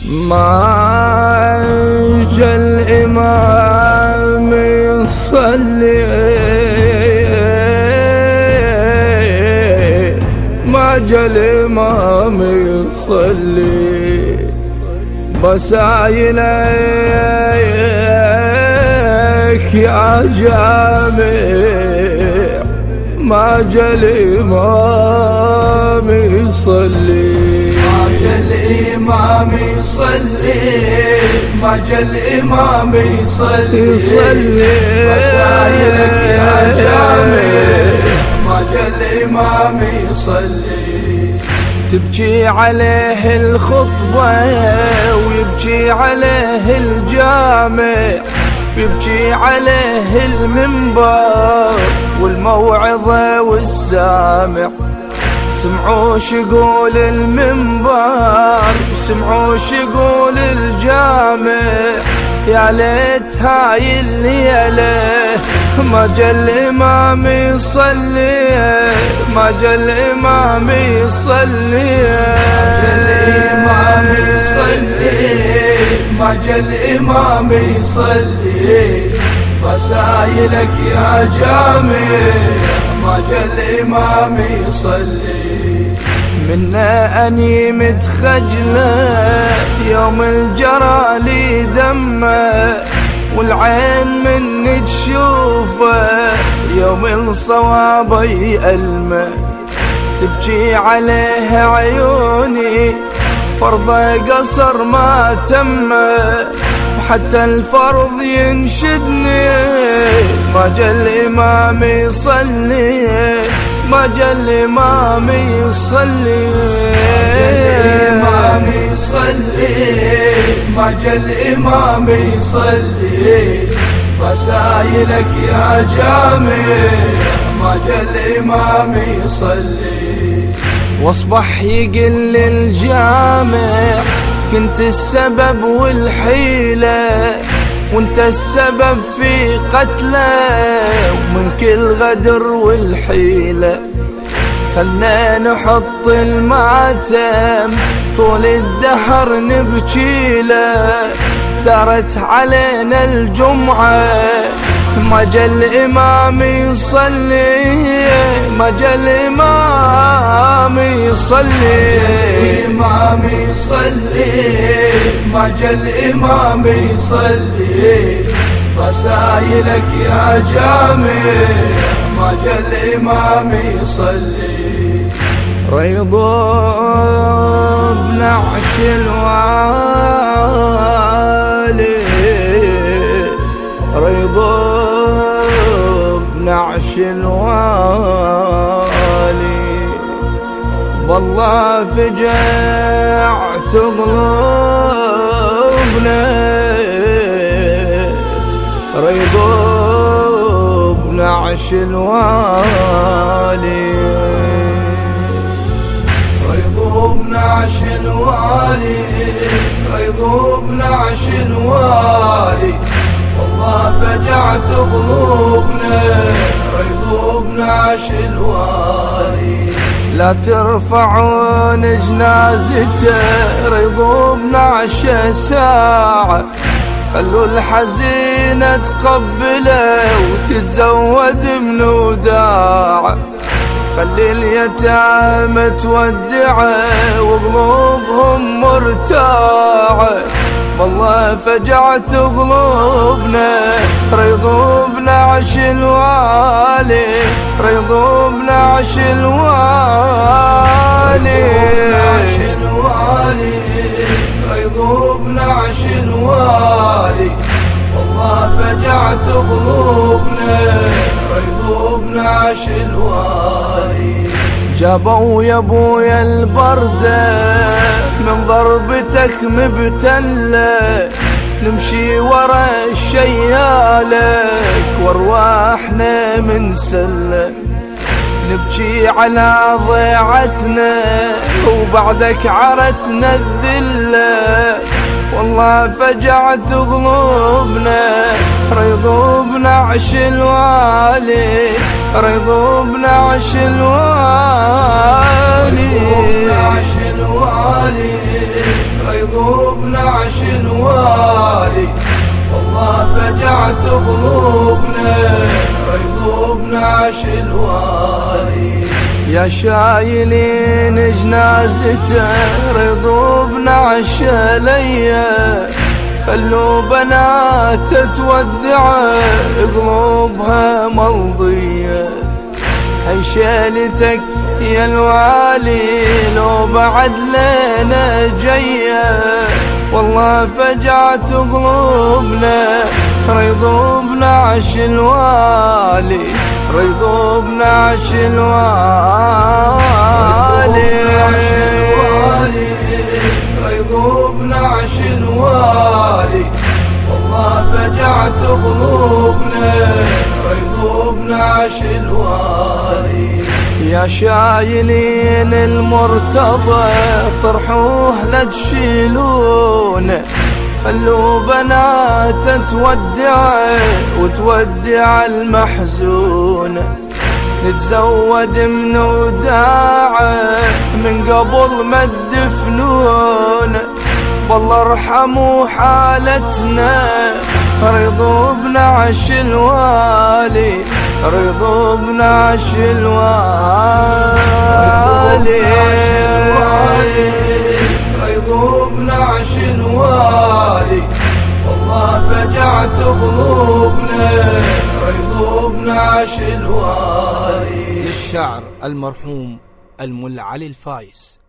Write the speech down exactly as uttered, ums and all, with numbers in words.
ما جا الإمام يصلي، ما جا الإمام يصلي، بسايلك يا جامع، ما جا الإمام يصلي، ما جا الإمام يصلي، ما جا الإمام يصلي، يصلي بسايلك يا جامع، ما جا الإمام يصلي. تبكي عليه الخطبة ويبكي عليه الجامع، يبكي عليه المنبر والموعظة والسامع. سمعوا شقول المنبر، سمعوا شقول الجامع، يا ليت هاي الليلة ما جا الإمام يصلي، ما جا الإمام يصلي، ما جا الإمام يصلي، ما جا الإمام يصلي، بسايلك يا جامع، ما جا الإمام يصلي. منا أني متخجلة يوم الجرى لي دمه، والعين مني تشوفه يوم الصواب يألمه. تبكي عليه عيوني فرضه قصر ما تمه، وحتى الفرض ينشدني ما جا الإمام يصلي، ما جا الإمام يصلي، الإمام يصلي، ما جا الإمام يصلي، بسايلك يا جامع، ما جا الإمام يصلي. واصبح يقل الجامع كنت السبب والحيلة، وانت السبب في قتله ومن كل غدر والحيلة. خلنا نحط الماتم طول الدهر نبكيله، دارت علينا الجمعة ما جا الإمام يصلي، ما جا الإمام يصلي، الإمام يصلي، ما جا الإمام يصلي، بسايلك يا جامع، ما جا الإمام يصلي. ريضوا بنعش الوالي، ريضوا بنعش الوالي، والله فجعت قلوبنا، ريضوا بنعش الوالي، ريضوا بنعش الوالي، ريضوا بنعش الوالي، والله فجعت قلوبنا، ريضوا بنعش الوالي. لا ترفعون جنازته ريضوا بنعشه ساعة، خلوا الحزينة تقبله وتتزود من وداعه، خلي اليتامى تودعه وقلوبهم مرتاعة، والله فجعت قلوبنا ريضوا بنعش الوالي، ريضوا بنعش الوالي، بنعش الوالي، ريضوا بنعش الوالي، والله فجعت قلوبنا ريضوا بنعش الوالي. جابوا يا ابويا البردة من ضربتك مبتلة، نمشي ورا الشيالك وارواحنا من سلة، نبكي على ضيعتنا وبعدك عرتنا الذلة، والله فجعت قلوبنا ريضوا بنعش الوالي، ريضوا بنعش الوالي، ريضوا بنعش الوالي، ريضوا بنعش نعش الوالي. يا شايلين جنازته رضوا بنعش ليا، خلوا بنات تودعه قلوبها ملضية. هي شيلتك يا الوالي لو بعد لينا جاية، والله فجعت قلوبنا رضوا بنعش الوالي، رضوا بنعش الوالي، رضوا بنعش الوالي. والله فجعت قلوبنا رضوا بنعش الوالي. يا شايلين المرتضى طرحوه لا تشيلونه، خلوا بنات تودع وتودع المحزون. نتزود من وداعه من قبل ما تدفنون، والله ارحموا حالتنا رضوا بنعش الوالي، رضوا بنعش الوالي، رضوا بنعش الوالي. والله فجعت قلوبنا رضوا بنعش الوالي. للشاعر المرحوم الملا علي الفايز.